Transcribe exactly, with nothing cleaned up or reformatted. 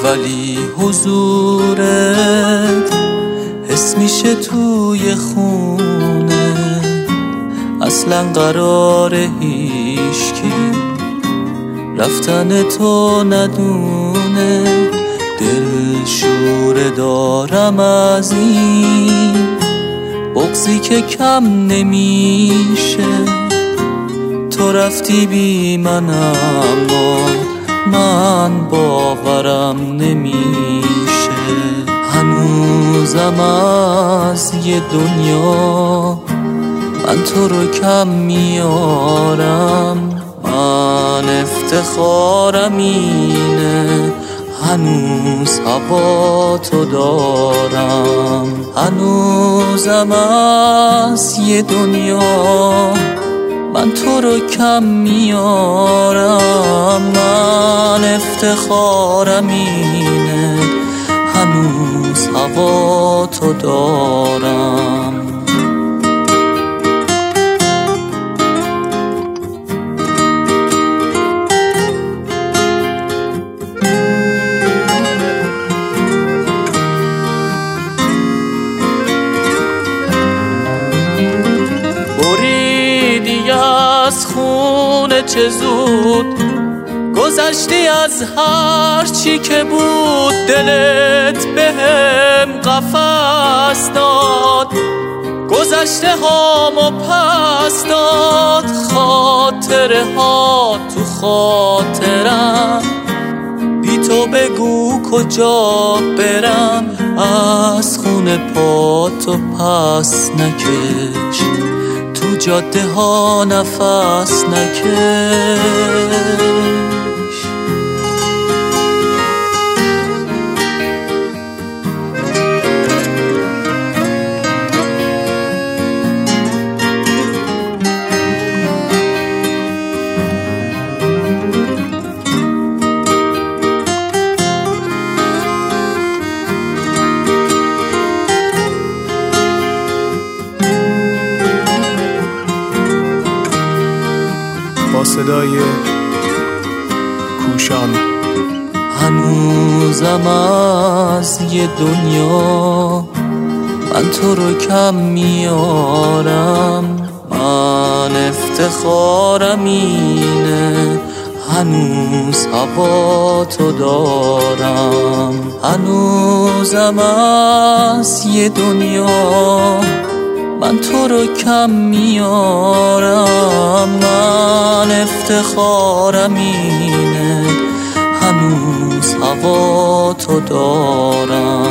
ولی حضورت حس میشه توی خونه، اصلا قرار هیچکی رفتن تو ندونه. دل شوره دارم از این بغضی که کم نمیشه. تو رفتی بی من اما من باورم نمیشه. هنوزم از یه دنیا من تو رو کم میارم. من افتخارم اینه هنوز هوا تو دارم. هنوزم از یه دنیا من تو رو کم میارم. من افتخارم اینه هنوز هوا تو دارم. از خونه چه زود گذشتی از هر چی که بود. دلت بهم قفس داد، گذشته هامو پس داد. خاطره ها تو خاطرم، بی تو بگو کجا برم. از خونه پاتو پس نکش، تو جاده ها نفس نکش. با صدای کوشان. هنوزم از یه دنیا من تو رو کم میارم. من افتخارم اینه هنوز هوا تو دارم. هنوزم از یه دنیا من تو رو کم میارم. من افتخارم اینه هنوز هوا تو دارم.